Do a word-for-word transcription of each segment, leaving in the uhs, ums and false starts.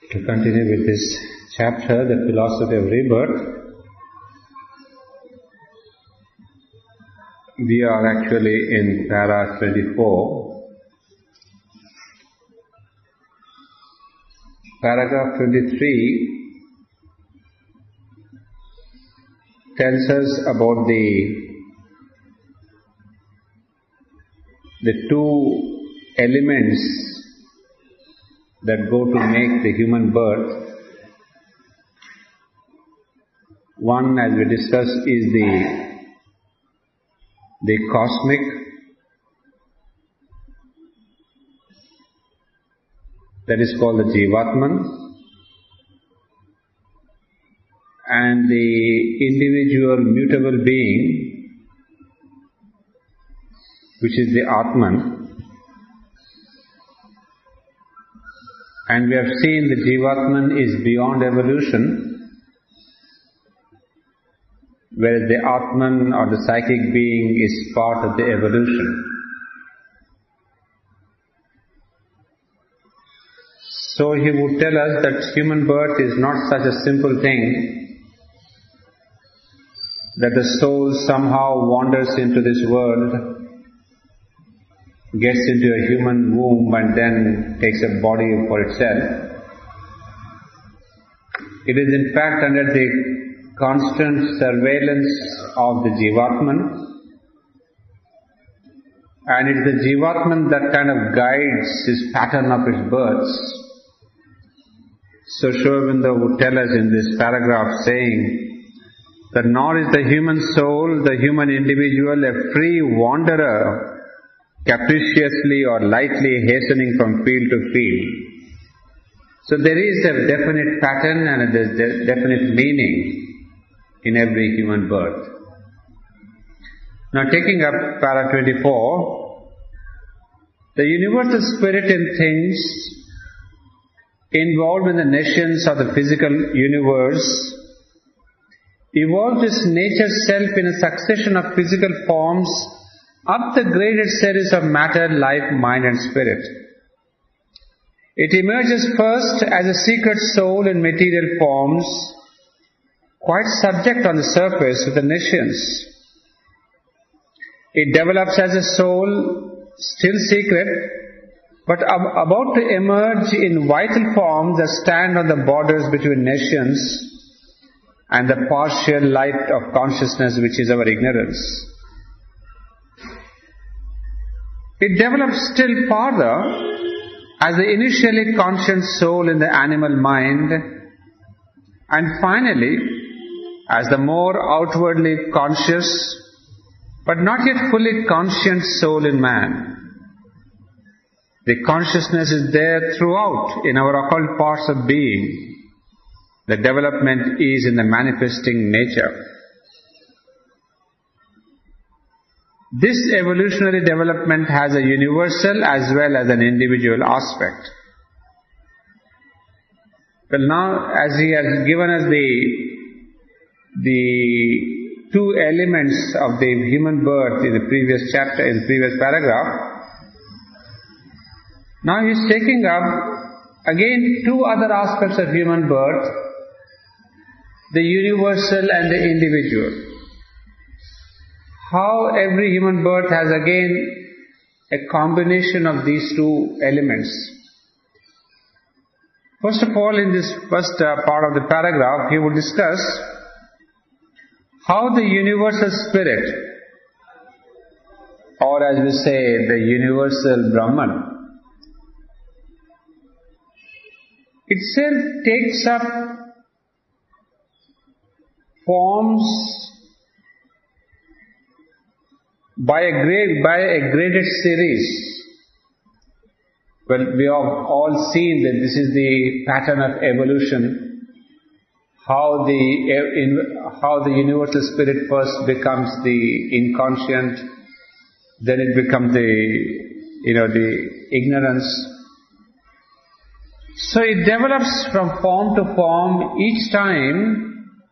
To continue with this chapter, the philosophy of rebirth, we are actually in para twenty-four. Paragraph twenty-three tells us about the the two elements that go to make the human birth. One, as we discussed, is the the cosmic, that is called the Jivatman, and the individual mutable being, which is the Atman. And we have seen the Jivatman is beyond evolution, whereas the Atman or the psychic being is part of the evolution. So he would tell us that human birth is not such a simple thing, that the soul somehow wanders into this world, gets into a human womb and then takes a body for itself. It is in fact under the constant surveillance of the Jivatman, and it is the Jivatman that kind of guides his pattern of his births. So Sri Aurobindo would tell us in this paragraph saying that nor is the human soul, the human individual, a free wanderer capriciously or lightly hastening from field to field. So there is a definite pattern and a de- definite meaning in every human birth. Now taking up para twenty-four, the universal spirit in things involved in the nations of the physical universe evolved its nature self in a succession of physical forms up the graded series of matter, life, mind and spirit. It emerges first as a secret soul in material forms, quite subject on the surface to the nations. It develops as a soul, still secret, but ab- about to emerge in vital forms that stand on the borders between nations and the partial light of consciousness which is our ignorance. It develops still farther as the initially conscient soul in the animal mind, and finally as the more outwardly conscious but not yet fully conscient soul in man. The consciousness is there throughout in our occult parts of being. The development is in the manifesting nature. This evolutionary development has a universal as well as an individual aspect. Well, now as he has given us the, the two elements of the human birth in the previous chapter, in the previous paragraph, now he is taking up again two other aspects of human birth, the universal and the individual. How every human birth has again a combination of these two elements. First of all, in this first uh, part of the paragraph, he will discuss how the universal spirit, or as we say, the universal Brahman, itself takes up forms by a grade, by a graded series. Well, we have all seen that this is the pattern of evolution, how the in, how the universal spirit first becomes the inconscient, then it becomes the you know the ignorance. So it develops from form to form each time,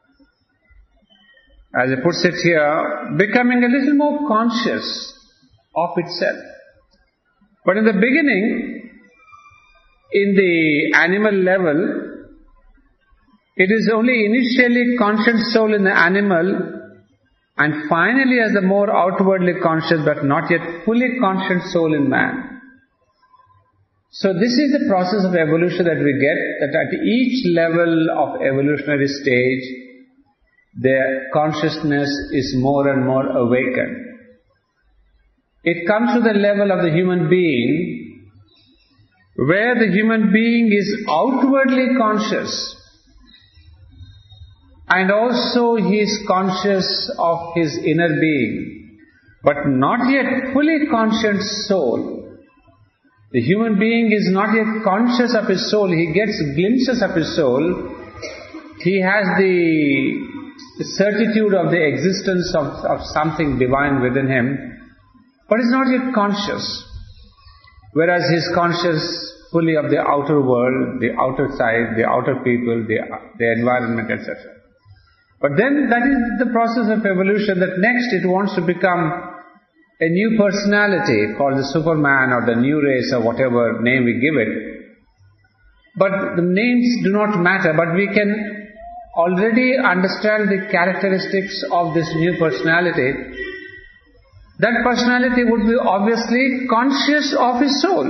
as he puts it here, becoming a little more conscious of itself. But in the beginning, in the animal level, it is only initially conscious soul in the animal, and finally as the more outwardly conscious but not yet fully conscious soul in man. So this is the process of evolution that we get, that at each level of evolutionary stage, their consciousness is more and more awakened. It comes to the level of the human being, where the human being is outwardly conscious, and also he is conscious of his inner being, but not yet fully conscious soul. The human being is not yet conscious of his soul. He gets glimpses of his soul. He has the certitude of the existence of, of something divine within him, but is not yet conscious. Whereas he is conscious fully of the outer world, the outer side, the outer people, the, the environment, et cetera. But then that is the process of evolution, that next it wants to become a new personality called the Superman or the new race or whatever name we give it. But the names do not matter, but we can already understand the characteristics of this new personality. That personality would be obviously conscious of his soul.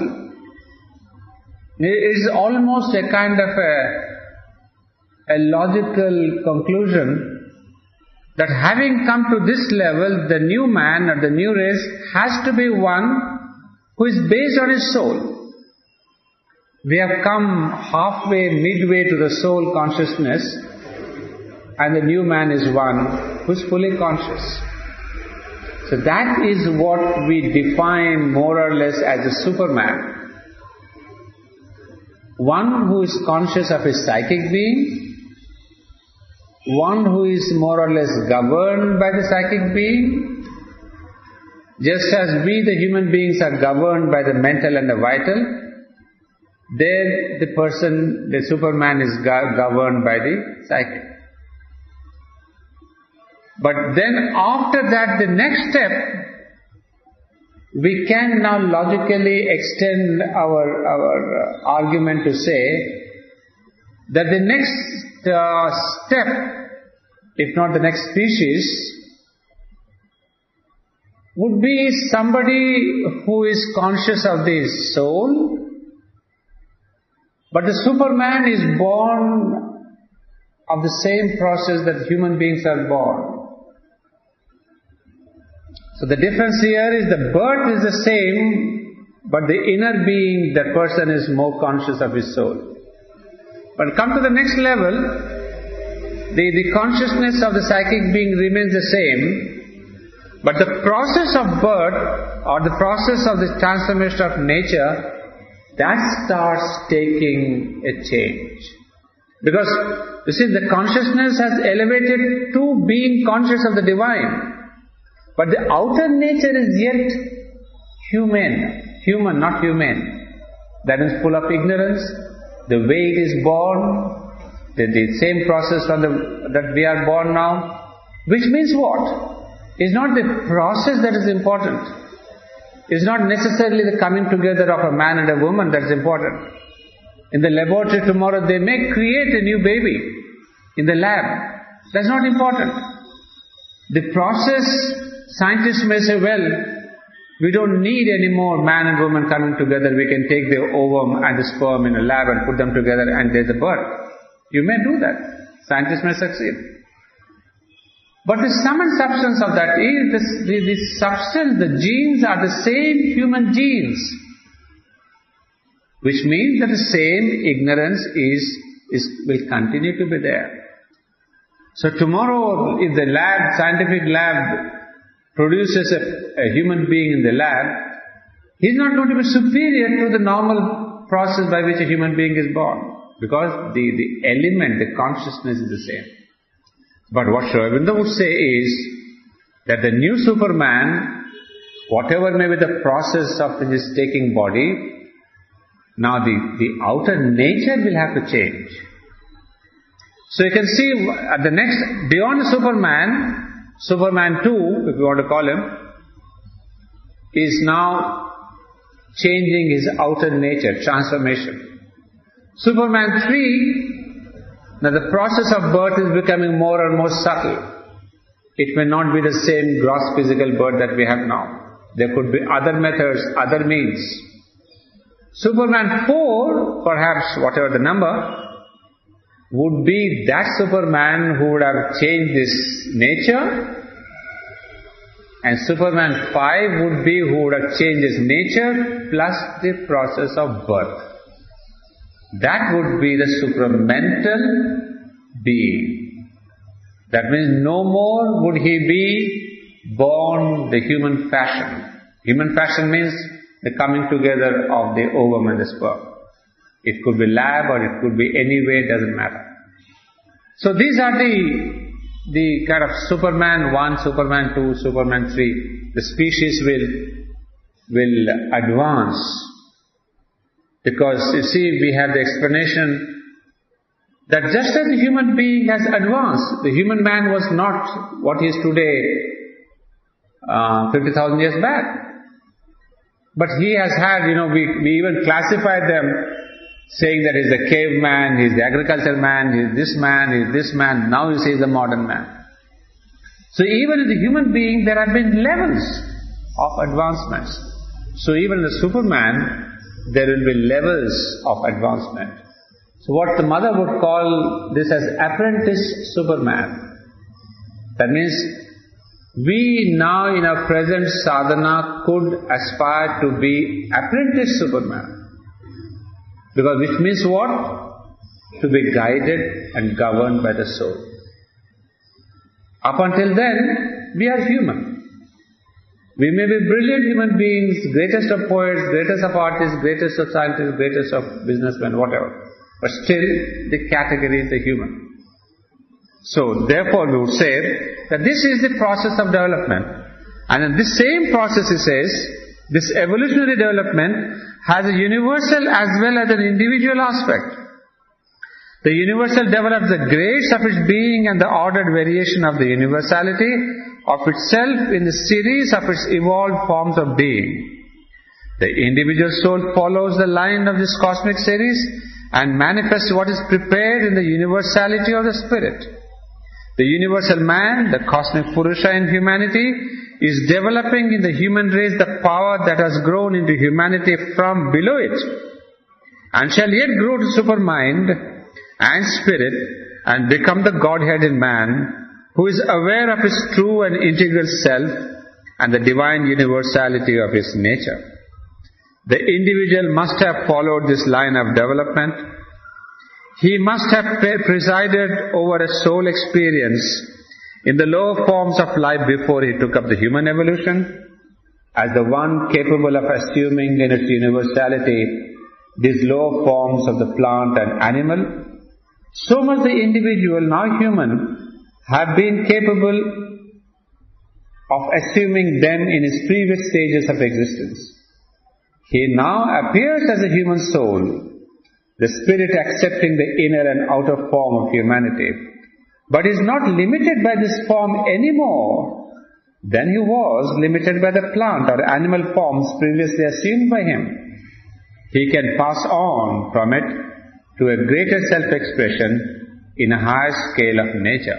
It is almost a kind of a a logical conclusion that having come to this level, the new man or the new race has to be one who is based on his soul. We have come halfway, midway to the soul consciousness, and the new man is one who is fully conscious. So that is what we define more or less as a Superman. One who is conscious of his psychic being, one who is more or less governed by the psychic being, just as we the human beings are governed by the mental and the vital, there the person, the Superman is go- governed by the psychic. But then after that, the next step, we can now logically extend our, our uh, argument to say that the next uh, step, if not the next species, would be somebody who is conscious of the soul, but the Superman is born of the same process that human beings are born. So the difference here is the birth is the same, but the inner being, that person is more conscious of his soul. But come to the next level, the, the consciousness of the psychic being remains the same, but the process of birth or the process of the transformation of nature, that starts taking a change. Because, you see, the consciousness has elevated to being conscious of the divine. But the outer nature is yet human, human, not humane. That is full of ignorance. The way it is born, the, the same process from the, that we are born now, which means what? It's not the process that is important. It's not necessarily the coming together of a man and a woman that is important. In the laboratory tomorrow, they may create a new baby in the lab. That's not important. The process, scientists may say, well, we don't need any more man and woman coming together. We can take the ovum and the sperm in a lab and put them together and there's a birth. You may do that. Scientists may succeed. But the sum and substance of that is, this, the, the substance, the genes are the same human genes. Which means that the same ignorance is, is will continue to be there. So tomorrow, if the lab, scientific lab, produces a, a human being in the lab, he's not going to be superior to the normal process by which a human being is born. Because the, the element, the consciousness is the same. But what Sri Aurobindo would say is that the new Superman, whatever may be the process of his taking body, now the, the outer nature will have to change. So you can see at the next, beyond the Superman, Superman two, if you want to call him, is now changing his outer nature, transformation. Superman three, now the process of birth is becoming more and more subtle. It may not be the same gross physical birth that we have now. There could be other methods, other means. Superman four, perhaps whatever the number, would be that Superman who would have changed his nature, and Superman five would be who would have changed his nature plus the process of birth. That would be the supramental being. That means no more would he be born the human fashion. Human fashion means the coming together of the ovum and the sperm. It could be lab or it could be any way, it doesn't matter. So these are the the kind of Superman one, Superman two, Superman three. The species will will advance. Because you see, we have the explanation that just as the human being has advanced, the human man was not what he is today uh, fifty thousand years back. But he has had, you know, we, we even classified them saying that he's a caveman, he's the agricultural man, he's this man, he's this man, now you say he's a modern man. So even in the human being there have been levels of advancements. So even in the Superman there will be levels of advancement. So what the mother would call this as apprentice Superman. That means we now in our present sadhana could aspire to be apprentice Superman. Because which means what? To be guided and governed by the soul. Up until then, we are human. We may be brilliant human beings, greatest of poets, greatest of artists, greatest of scientists, greatest of businessmen, whatever. But still, the category is the human. So, therefore we would say that this is the process of development. And in this same process, he says, this evolutionary development has a universal as well as an individual aspect. The universal develops the grace of its being and the ordered variation of the universality of itself in the series of its evolved forms of being. The individual soul follows the line of this cosmic series and manifests what is prepared in the universality of the spirit. The universal man, the cosmic Purusha in humanity, is developing in the human race the power that has grown into humanity from below it, and shall yet grow to supermind and spirit and become the Godhead in man, who is aware of his true and integral self and the divine universality of his nature. The individual must have followed this line of development. He must have presided over a soul experience in the lower forms of life before he took up the human evolution, as the one capable of assuming in its universality these lower forms of the plant and animal. So must the individual, now human, have been capable of assuming them in his previous stages of existence. He now appears as a human soul, the spirit accepting the inner and outer form of humanity, but is not limited by this form any more than he was limited by the plant or animal forms previously assumed by him. He can pass on from it to a greater self-expression in a higher scale of nature.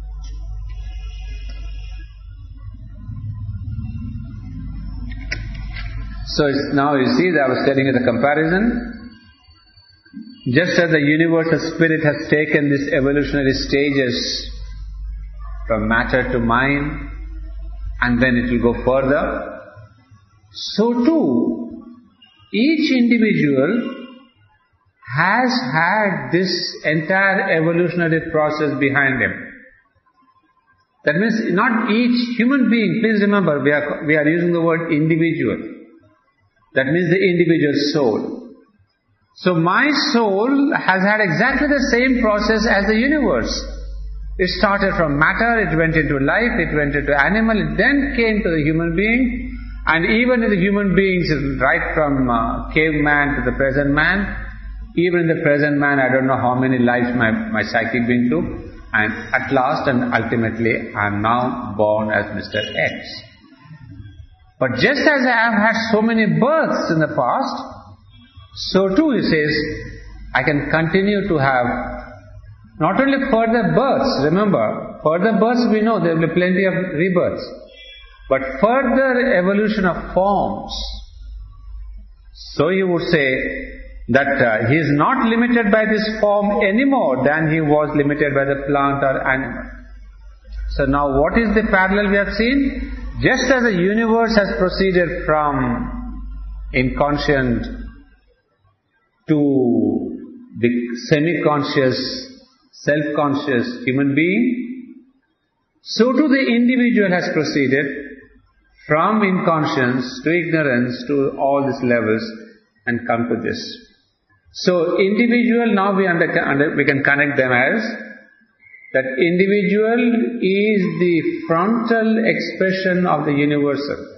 So it's now you see that I was telling you the comparison. Just as the universal spirit has taken these evolutionary stages from matter to mind, and then it will go further, so too each individual has had this entire evolutionary process behind him. That means not each human being, please remember we are, we are using the word individual. That means the individual soul. So my soul has had exactly the same process as the universe. It started from matter, it went into life, it went into animal, it then came to the human being, and even in the human beings, right from uh, caveman to the present man, even in the present man, I don't know how many lives my, my psychic been through, and at last and ultimately I am now born as Mister X. But just as I have had so many births in the past, so too, he says, I can continue to have not only further births, remember, further births we know there will be plenty of rebirths, but further evolution of forms. So you would say that uh, he is not limited by this form any more than he was limited by the plant or animal. So now what is the parallel we have seen? Just as the universe has proceeded from inconscient to the semi-conscious, self-conscious human being, so too the individual has proceeded from inconscience to ignorance to all these levels and come to this. So individual, now we, under, under, we can connect them as that individual is the frontal expression of the universal.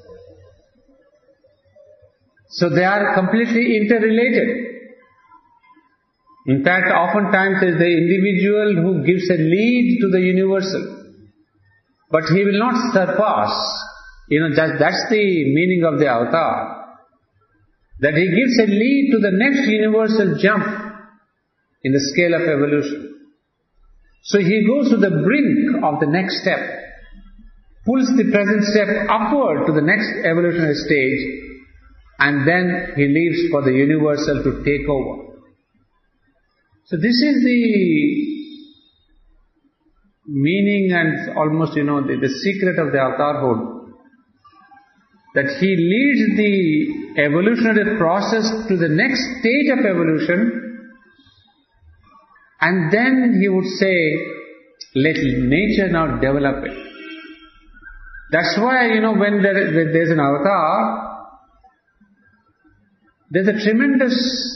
So they are completely interrelated. In fact, oftentimes it is the individual who gives a lead to the universal. But he will not surpass. You know, that, that's the meaning of the avatar. That he gives a lead to the next universal jump in the scale of evolution. So he goes to the brink of the next step, pulls the present step upward to the next evolutionary stage, and then he leaves for the universal to take over. So this is the meaning and almost, you know, the, the secret of the avatarhood. That he leads the evolutionary process to the next stage of evolution, and then he would say, let nature now develop it. That's why, you know, when there, there's an avatar, there's a tremendous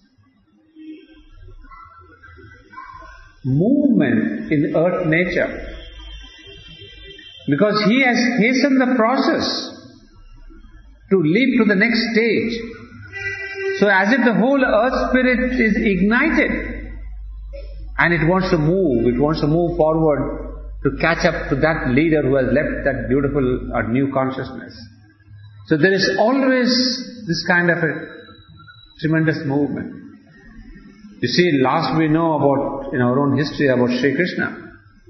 movement in earth nature, because he has hastened the process to leap to the next stage. So as if the whole earth spirit is ignited and it wants to move, it wants to move forward to catch up to that leader who has left that beautiful or new consciousness. So there is always this kind of a tremendous movement. You see, last we know about, in our own history, about Sri Krishna.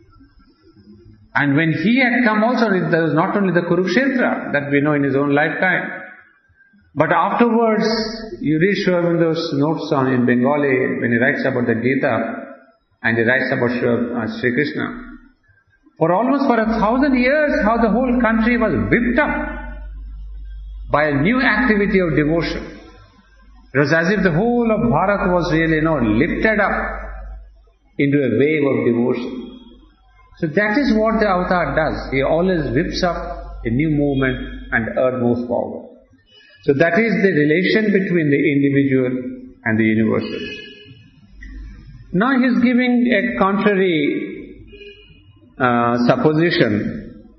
And when he had come also, there was not only the Kurukshetra that we know in his own lifetime, but afterwards, you read Sri Aurobindo's notes on in Bengali when he writes about the Gita and he writes about Sri, uh, Sri Krishna. For almost for a thousand years, how the whole country was whipped up by a new activity of devotion. It was as if the whole of Bharat was really, you know, lifted up into a wave of devotion. So that is what the avatar does. He always whips up a new movement and earth moves forward. So that is the relation between the individual and the universal. Now he is giving a contrary uh, supposition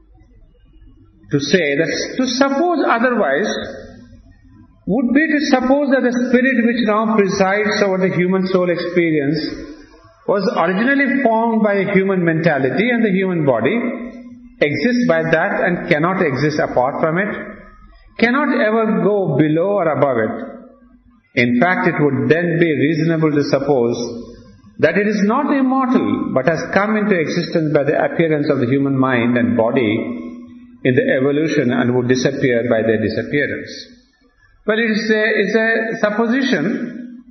to say that to suppose otherwise would be to suppose that the spirit which now presides over the human soul experience was originally formed by a human mentality and the human body, exists by that and cannot exist apart from it, cannot ever go below or above it. In fact, it would then be reasonable to suppose that it is not immortal but has come into existence by the appearance of the human mind and body in the evolution and would disappear by their disappearance. Well, it is a, it's a supposition,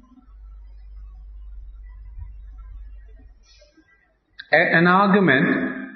a, an argument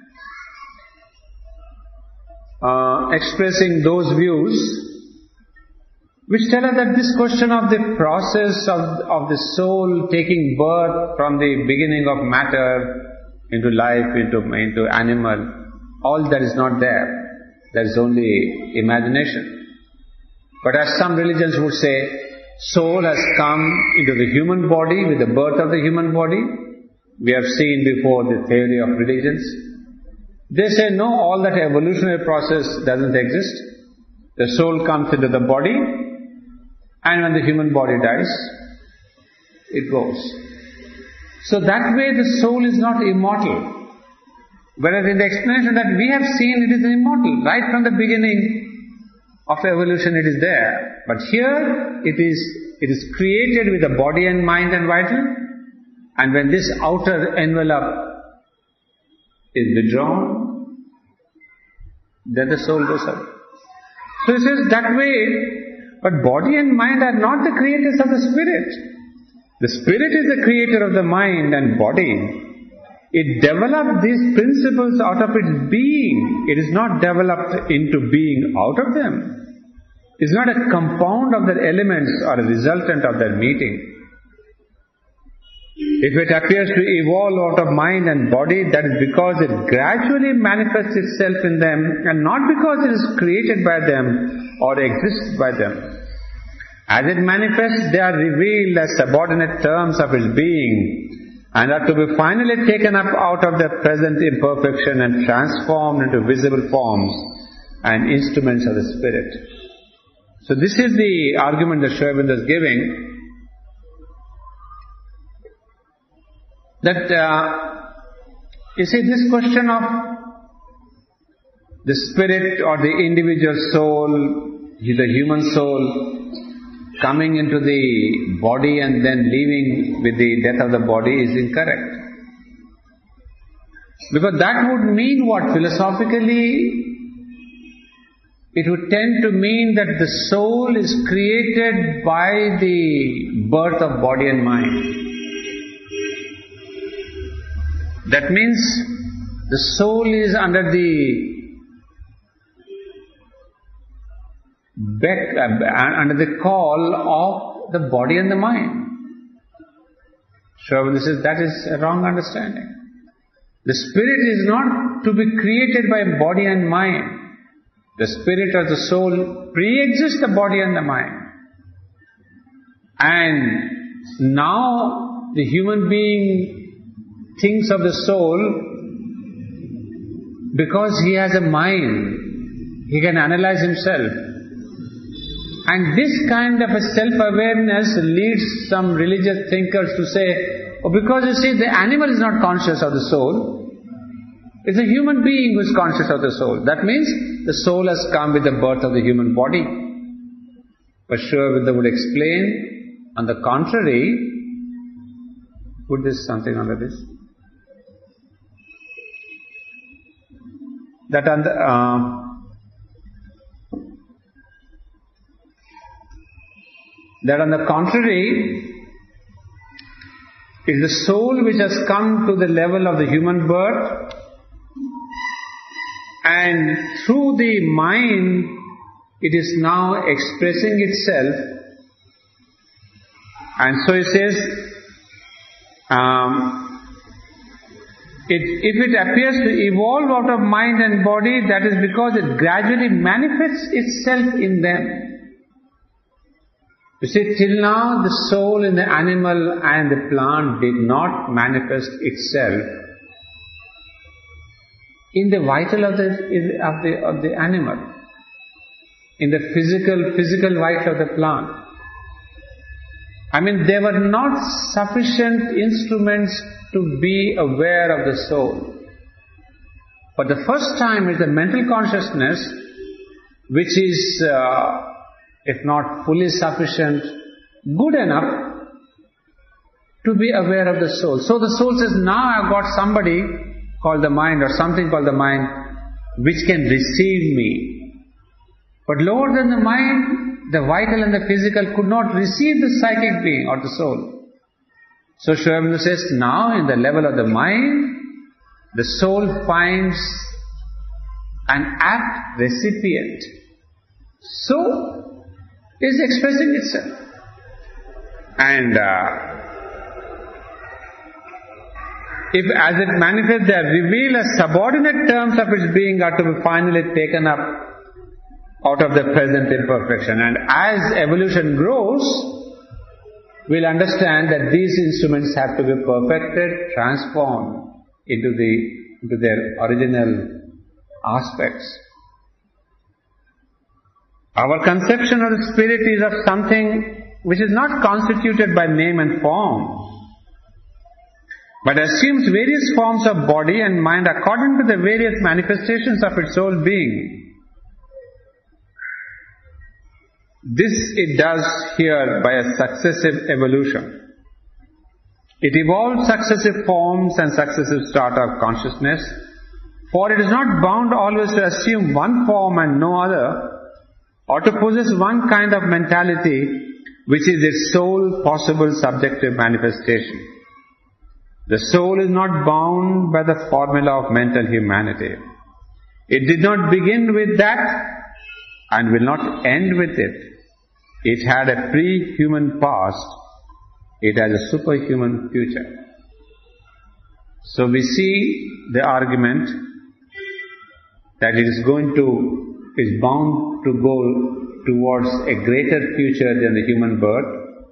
uh, expressing those views which tell us that this question of the process of, of the soul taking birth from the beginning of matter into life, into, into animal, all that is not there. That is only imagination. But as some religions would say, soul has come into the human body with the birth of the human body. We have seen before the theory of religions. They say no, all that evolutionary process doesn't exist. The soul comes into the body, and when the human body dies, it goes. So that way the soul is not immortal. Whereas in the explanation that we have seen, it is immortal. Right from the beginning of evolution it is there. But here it is it is created with the body and mind and vital, and when this outer envelope is withdrawn, then the soul goes away. So he says that way, but body and mind are not the creators of the spirit. The spirit is the creator of the mind and body. It developed these principles out of its being. It is not developed into being out of them. It is not a compound of their elements or a resultant of their meeting. If it appears to evolve out of mind and body, that is because it gradually manifests itself in them and not because it is created by them or exists by them. As it manifests, they are revealed as subordinate terms of its being and are to be finally taken up out of their present imperfection and transformed into visible forms and instruments of the Spirit. So this is the argument that Sri Aurobindo is giving, that uh, you see, this question of the spirit or the individual soul, the human soul, coming into the body and then leaving with the death of the body is incorrect. Because that would mean what? Philosophically, it would tend to mean that the soul is created by the birth of body and mind. That means the soul is under the beck, uh, under the call of the body and the mind. So this is, that is a wrong understanding. The spirit is not to be created by body and mind. The spirit or the soul pre-exists the body and the mind. And now the human being thinks of the soul because he has a mind. He can analyze himself. And this kind of a self-awareness leads some religious thinkers to say, oh, because you see, the animal is not conscious of the soul. It's a human being who is conscious of the soul. That means the soul has come with the birth of the human body. But Sri Aurobindo would explain, on the contrary, put this something under this, that on the, uh, that on the contrary, it is the soul which has come to the level of the human birth, and through the mind it is now expressing itself. And so it says, um, it, if it appears to evolve out of mind and body, that is because it gradually manifests itself in them. You see, till now the soul in the animal and the plant did not manifest itself in the vital of the of the of the animal, in the physical physical vital of the plant. I mean, they were not sufficient instruments to be aware of the soul. For the first time, it's the mental consciousness which is, uh, if not fully sufficient, good enough to be aware of the soul. So the soul says, now I've got somebody called the mind or something called the mind which can receive me. But lower than the mind, the vital and the physical could not receive the psychic being or the soul. So Sri Aurobindo says, now in the level of the mind, the soul finds an apt recipient. So, is expressing itself. And uh, if as it manifests, they are revealed as subordinate terms of its being are to be finally taken up out of the present imperfection. And as evolution grows, we'll understand that these instruments have to be perfected, transformed into the into their original aspects. Our conception of the spirit is of something which is not constituted by name and form, but assumes various forms of body and mind according to the various manifestations of its whole being. This it does here by a successive evolution. It evolves successive forms and successive strata of consciousness, for it is not bound always to assume one form and no other, or to possess one kind of mentality which is its sole possible subjective manifestation. The soul is not bound by the formula of mental humanity. It did not begin with that and will not end with it. It had a pre-human past. It has a superhuman future. So we see the argument that it is going to, is bound to go towards a greater future than the human birth.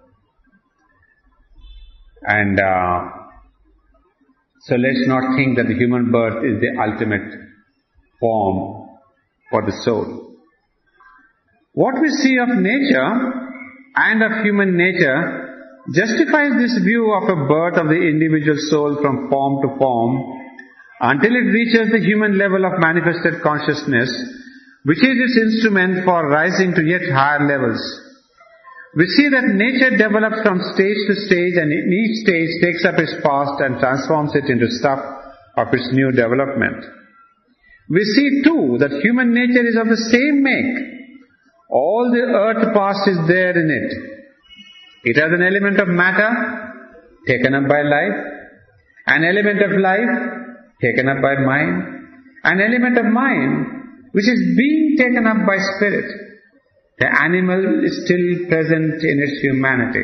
And uh, so let's not think that the human birth is the ultimate form for the soul. What we see of nature and of human nature justifies this view of a birth of the individual soul from form to form until it reaches the human level of manifested consciousness, which is its instrument for rising to yet higher levels. We see that nature develops from stage to stage, and in each stage takes up its past and transforms it into stuff of its new development. We see too that human nature is of the same make. All the earth past is there in it. It has an element of matter taken up by life, an element of life taken up by mind, an element of mind which is being taken up by spirit. The animal is still present in its humanity.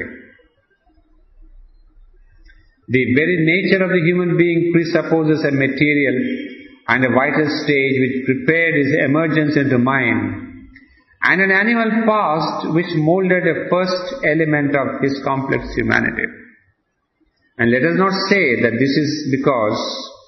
The very nature of the human being presupposes a material and a vital stage which prepared his emergence into mind, and an animal past which molded a first element of his complex humanity. And let us not say that this is because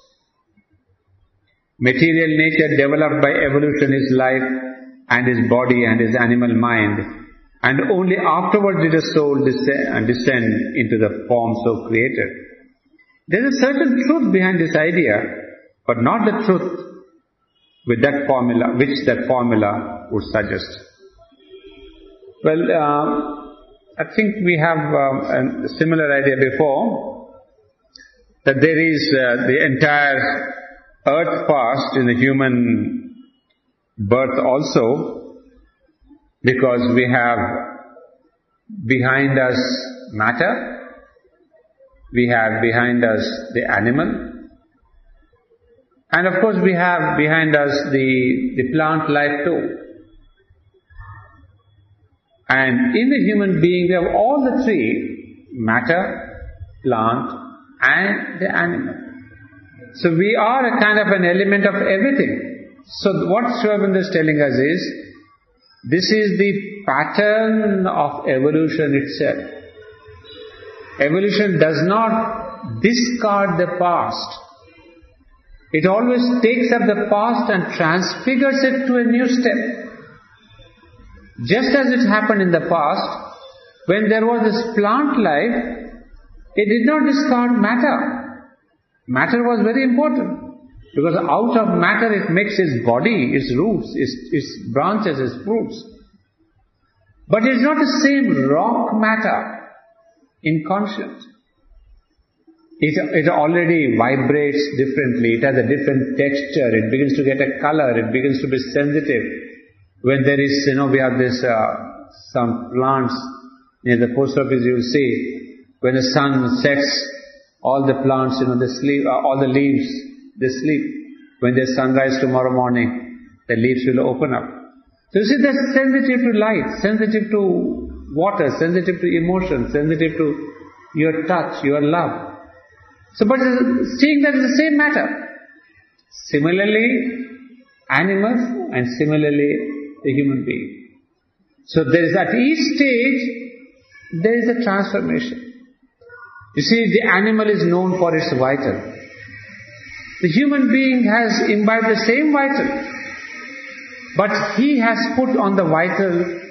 material nature developed by evolution is life and his body and his animal mind, and only afterwards did a soul descend, descend into the form so created. There is a certain truth behind this idea, but not the truth with that formula, which that formula would suggest. Well, uh, I think we have uh, a similar idea before, that there is uh, the entire earth past in the human birth also, because we have behind us matter, we have behind us the animal, and of course we have behind us the, the plant life too. And in the human being we have all the three, matter, plant and the animal. So we are a kind of an element of everything. So what Sri Aurobindo is telling us is, this is the pattern of evolution itself. Evolution does not discard the past. It always takes up the past and transfigures it to a new step. Just as it happened in the past, when there was this plant life, it did not discard matter. Matter was very important. Because out of matter it makes its body, its roots, its, its branches, its fruits. But it is not the same rock matter in conscience. It, it already vibrates differently, it has a different texture, it begins to get a color, it begins to be sensitive. When there is, you know, we have this, uh, some plants near the post office, you will see, when the sun sets, all the plants, you know, they sleep, uh, all the leaves, they sleep. When there's sunrise tomorrow morning, the leaves will open up. So you see, they're sensitive to light, sensitive to water, sensitive to emotion, sensitive to your touch, your love. So, but seeing that is the same matter. Similarly, animals, and similarly, the human being. So there is, at each stage, there is a transformation. You see, the animal is known for its vital. The human being has imbibed the same vital, but he has put on the vital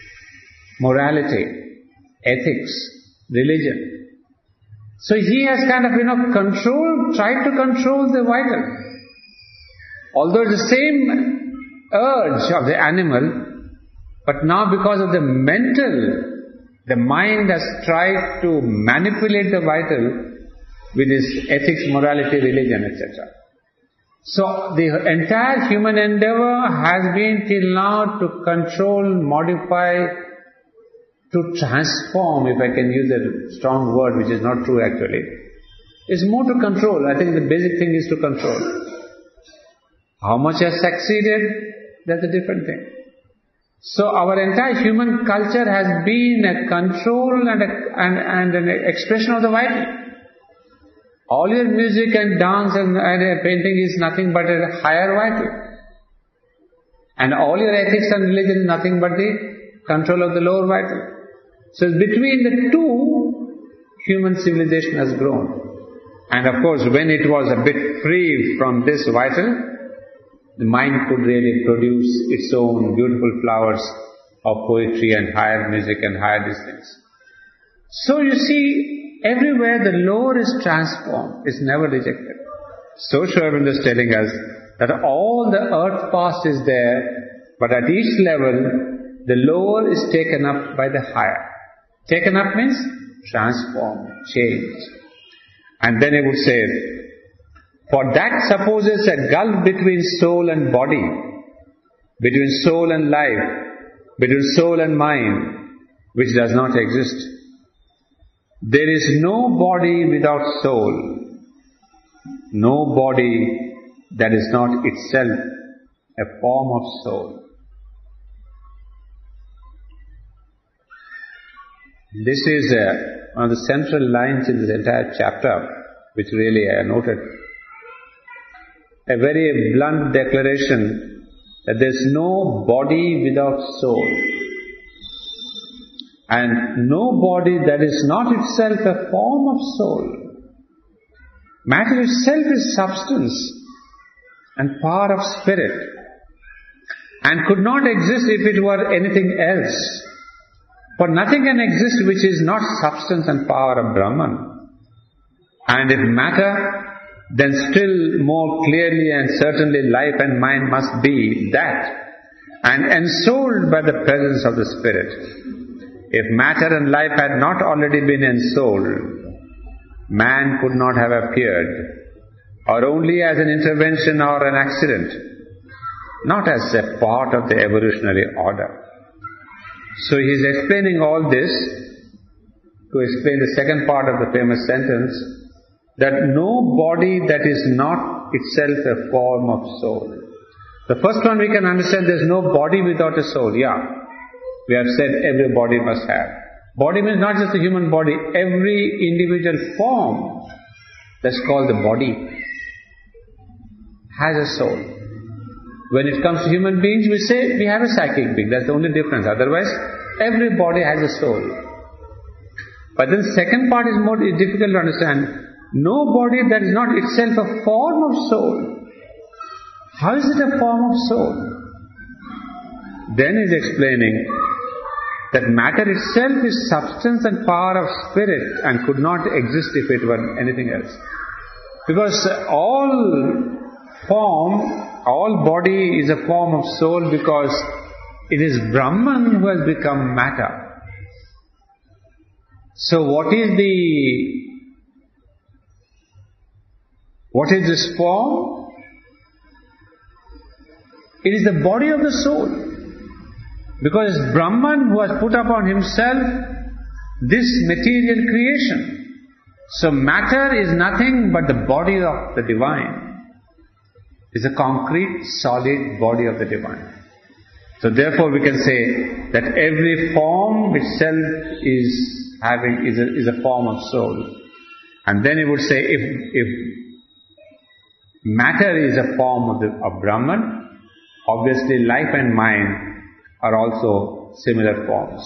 morality, ethics, religion. So he has kind of, you know, controlled, tried to control the vital. Although the same urge of the animal, But now because of the mental, the mind has tried to manipulate the vital with its ethics, morality, religion, et cetera. So the entire human endeavor has been till now to control, modify, to transform, if I can use a strong word which is not true actually. It's more to control. I think the basic thing is to control. How much has succeeded, that's a different thing. So our entire human culture has been a control and, a, and, and an expression of the vital. All your music and dance and, and painting is nothing but a higher vital. And all your ethics and religion is nothing but the control of the lower vital. So between the two, human civilization has grown. And of course, when it was a bit free from this vital, the mind could really produce its own beautiful flowers of poetry and higher music and higher these things. So you see, everywhere the lower is transformed, is never rejected. So Sri Aurobindo is telling us that all the earth past is there, but at each level, the lower is taken up by the higher. Taken up means transform, change. And then he would say, for that supposes a gulf between soul and body, between soul and life, between soul and mind, which does not exist. There is no body without soul, no body that is not itself a form of soul. This is uh, one of the central lines in this entire chapter, which really I noted. A very blunt declaration that there is no body without soul, and no body that is not itself a form of soul. Matter itself is substance and power of spirit, and could not exist if it were anything else. For nothing can exist which is not substance and power of Brahman. And if matter, then still more clearly and certainly life and mind must be that, and ensouled by the presence of the Spirit. If matter and life had not already been ensouled, man could not have appeared, or only as an intervention or an accident, not as a part of the evolutionary order. So he is explaining all this to explain the second part of the famous sentence, that no body that is not itself a form of soul. The first one we can understand, there is no body without a soul. Yeah, we have said every body must have. Body means not just the human body, every individual form that's called the body has a soul. When it comes to human beings, we say we have a psychic being. That's the only difference. Otherwise, every body has a soul. But then second part is more difficult to understand. No body that is not itself a form of soul. How is it a form of soul? Then he is explaining that matter itself is substance and power of spirit and could not exist if it were anything else. Because all form, all body is a form of soul because it is Brahman who has become matter. So what is the What is this form? It is the body of the soul. Because it's Brahman who has put upon himself this material creation. So matter is nothing but the body of the divine. It's a concrete, solid body of the divine. So therefore we can say that every form itself is having is a, is a form of soul. And then he would say, if if matter is a form of, the, of Brahman, obviously life and mind are also similar forms.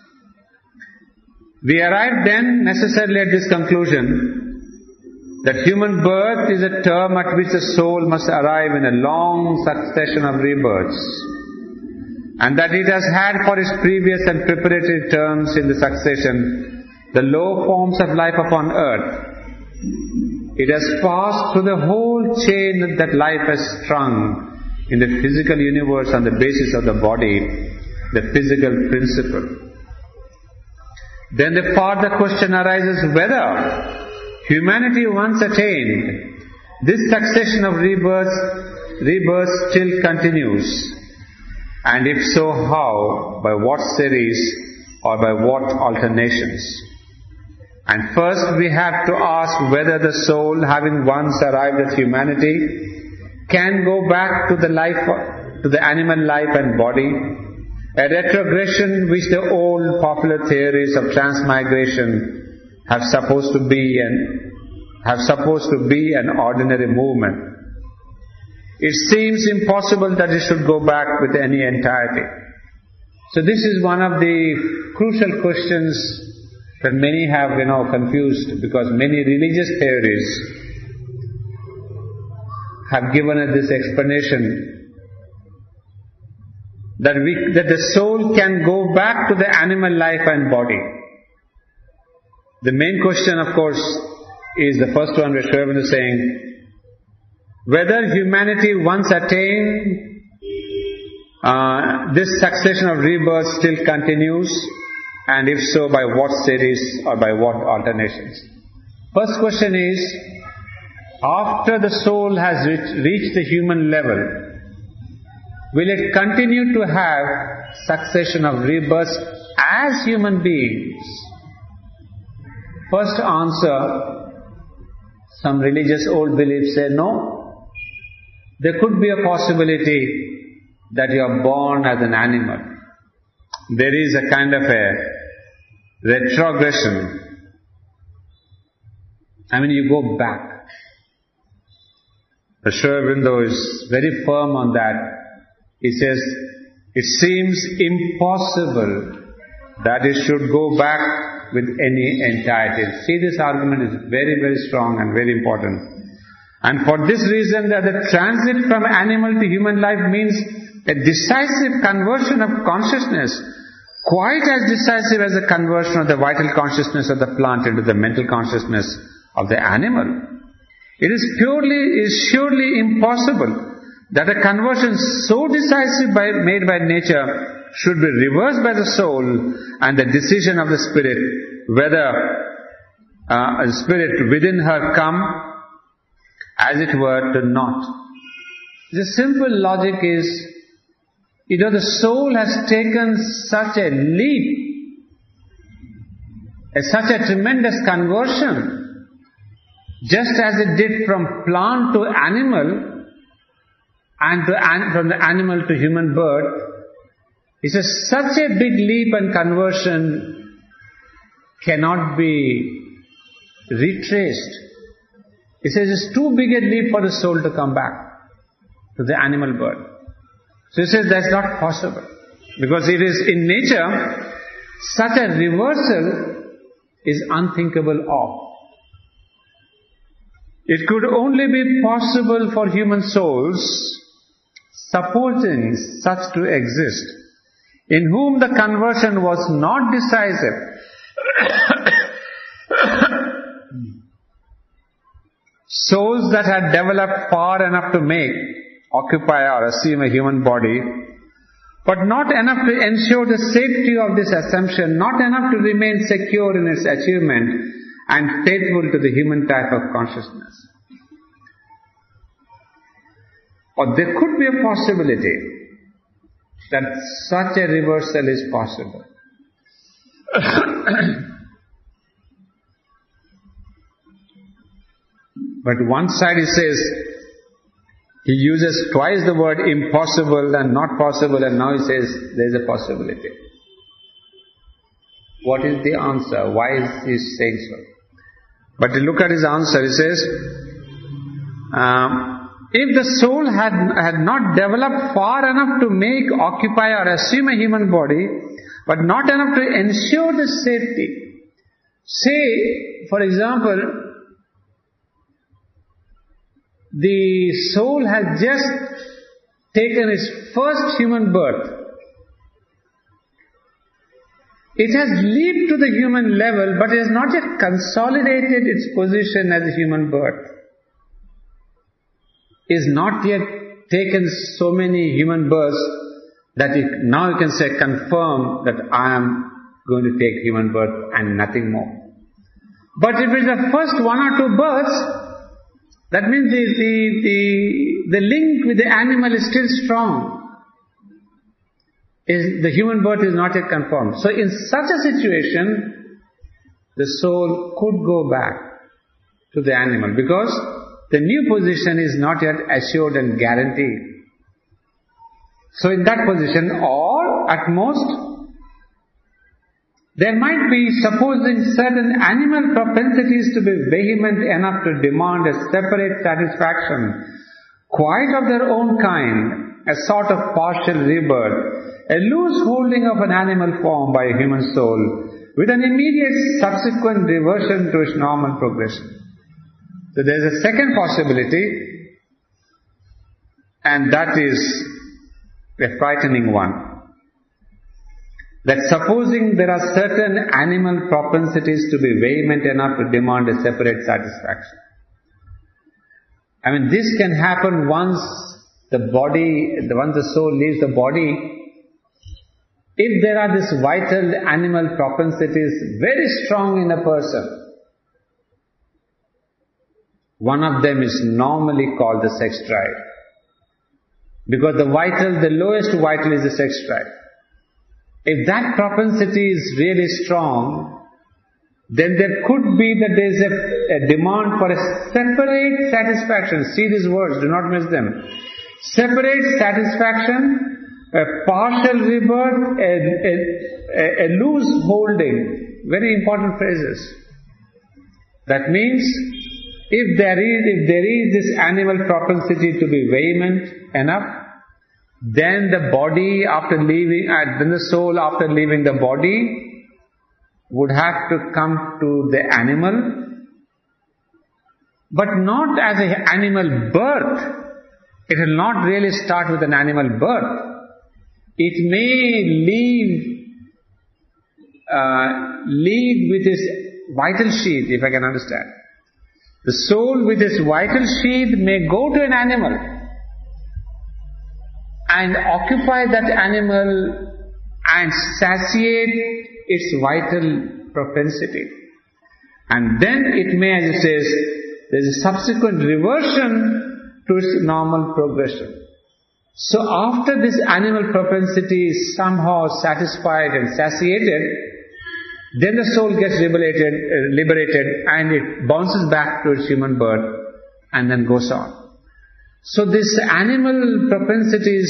We arrive then necessarily at this conclusion that human birth is a term at which the soul must arrive in a long succession of rebirths, and that it has had for its previous and preparatory terms in the succession the low forms of life upon earth. It has passed through the whole chain that life has strung in the physical universe on the basis of the body, the physical principle. Then the further question arises whether humanity once attained, this succession of rebirths, rebirths still continues, and if so, how, by what series, or by what alternations. And first we have to ask whether the soul, having once arrived at humanity, can go back to the life, to the animal life and body, a retrogression which the old popular theories of transmigration have supposed to be and have supposed to be an ordinary movement. It seems impossible that it should go back with any entirety. So this is one of the crucial questions that many have, you know, confused, because many religious theories have given us this explanation that we, that the soul can go back to the animal life and body. The main question, of course, is the first one which Sri Aurobindo is saying, whether humanity once attained uh, this succession of rebirths still continues, and if so, by what series or by what alternations. First question is, after the soul has reached, reached the human level, will it continue to have succession of rebirths as human beings? First answer, some religious old beliefs say no. There could be a possibility that you are born as an animal. There is a kind of a retrogression. I mean, you go back. Sri Aurobindo is very firm on that. He says, it seems impossible that it should go back with any entirety. See, this argument is very, very strong and very important. And for this reason, that the transit from animal to human life means a decisive conversion of consciousness, quite as decisive as the conversion of the vital consciousness of the plant into the mental consciousness of the animal. It is purely, is surely impossible that a conversion so decisive by, made by nature should be reversed by the soul and the decision of the spirit, whether uh, a spirit within her come, as it were, to naught. The simple logic is, you know, the soul has taken such a leap, a, such a tremendous conversion, just as it did from plant to animal, and to an, from the animal to human birth. It's a, such a big leap and conversion cannot be retraced. He says it's too big a leap for the soul to come back to the animal birth. So he says that's not possible, because it is in nature, such a reversal is unthinkable of. It could only be possible for human souls, supposing such to exist, in whom the conversion was not decisive. Souls that had developed far enough to make, occupy or assume a human body, but not enough to ensure the safety of this assumption, not enough to remain secure in its achievement and faithful to the human type of consciousness. Or there could be a possibility that such a reversal is possible. But one side he says, he uses twice the word impossible and not possible, and now he says there is a possibility. What is the answer? Why is he saying so? But to look at his answer, he says, um, if the soul had, had not developed far enough to make, occupy or assume a human body, but not enough to ensure the safety. Say, for example, the soul has just taken its first human birth. It has leaped to the human level, but it has not yet consolidated its position as a human birth. It has not yet taken so many human births that you, now you can say, confirm that I am going to take human birth and nothing more. But if it's the first one or two births, that means the, the, the, the link with the animal is still strong. Is the human birth is not yet confirmed. So in such a situation, the soul could go back to the animal because the new position is not yet assured and guaranteed. So in that position, or at most, there might be, supposing certain animal propensities to be vehement enough to demand a separate satisfaction, quite of their own kind, a sort of partial rebirth, a loose holding of an animal form by a human soul, with an immediate subsequent reversion to its normal progression. So there is a second possibility, and that is a frightening one. That supposing there are certain animal propensities to be vehement enough to demand a separate satisfaction. I mean, this can happen once the body, once the soul leaves the body. If there are these vital animal propensities very strong in a person, one of them is normally called the sex drive. Because the vital, the lowest vital is the sex drive. If that propensity is really strong, then there could be that there is a, a demand for a separate satisfaction. See these words, do not miss them. Separate satisfaction, a partial rebirth, a, a, a, a loose holding. Very important phrases. That means, if there is, if there is this animal propensity to be vehement enough, then the body after leaving, uh, then the soul after leaving the body would have to come to the animal, but not as an animal birth. It will not really start with an animal birth. It may leave, uh, leave with its vital sheath, if I can understand. The soul with its vital sheath may go to an animal and occupy that animal and satiate its vital propensity. And then it may, as it says, there is a subsequent reversion to its normal progression. So after this animal propensity is somehow satisfied and satiated, then the soul gets liberated, uh, liberated and it bounces back to its human birth and then goes on. So these animal propensities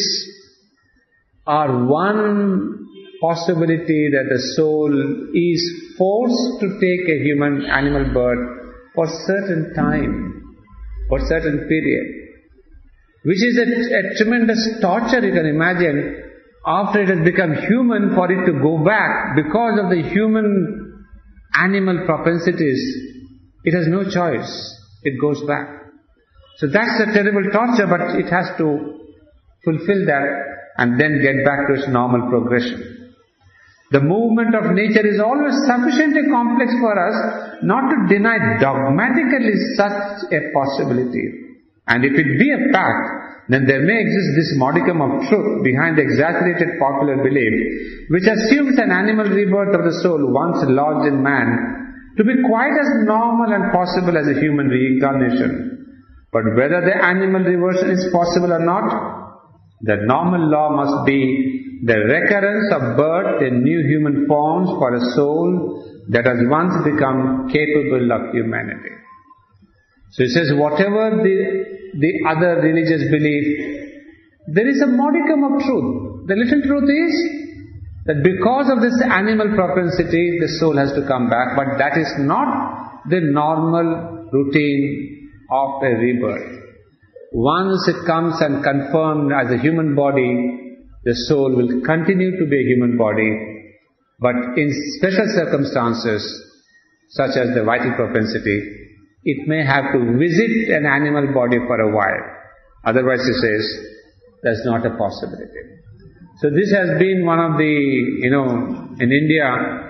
are one possibility that the soul is forced to take a human animal birth for certain time, for certain period, which is a, a tremendous torture you can imagine after it has become human for it to go back because of the human animal propensities. It has no choice. It goes back. So that's a terrible torture, but it has to fulfill that and then get back to its normal progression. The movement of nature is always sufficiently complex for us not to deny dogmatically such a possibility. And if it be a fact, then there may exist this modicum of truth behind the exaggerated popular belief, which assumes an animal rebirth of the soul once lodged in man to be quite as normal and possible as a human reincarnation. But whether the animal reversion is possible or not, the normal law must be the recurrence of birth in new human forms for a soul that has once become capable of humanity. So he says, whatever the, the other religious belief, there is a modicum of truth. The little truth is that because of this animal propensity, the soul has to come back, but that is not the normal routine of a rebirth. Once it comes and confirmed as a human body, the soul will continue to be a human body, but in special circumstances, such as the vital propensity, it may have to visit an animal body for a while. Otherwise, he says, that's not a possibility. So this has been one of the, you know, in India,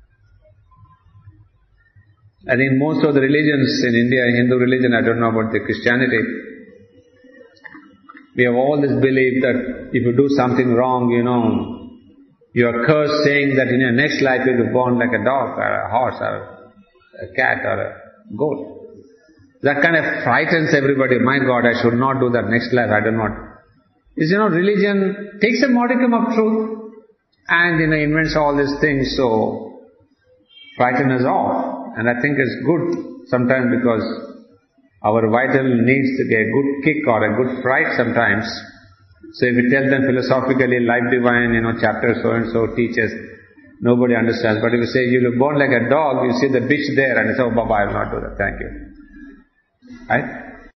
I think most of the religions in India, Hindu religion, I don't know about the Christianity, We have all this belief that if you do something wrong, you know, you are cursed, saying that in your next life you will be born like a dog or a horse or a cat or a goat. That kind of frightens everybody. My God, I should not do that next life, I do not. Is, you know, religion takes a modicum of truth and, you know, invents all these things, so frighten us off. And I think it's good sometimes because our vital needs to get a good kick or a good fright sometimes. So if we tell them philosophically, life divine, you know, chapter so-and-so teaches, nobody understands. But if you say, you were born like a dog, you see the bitch there and you say, oh, Baba, I will not do that, thank you. Right?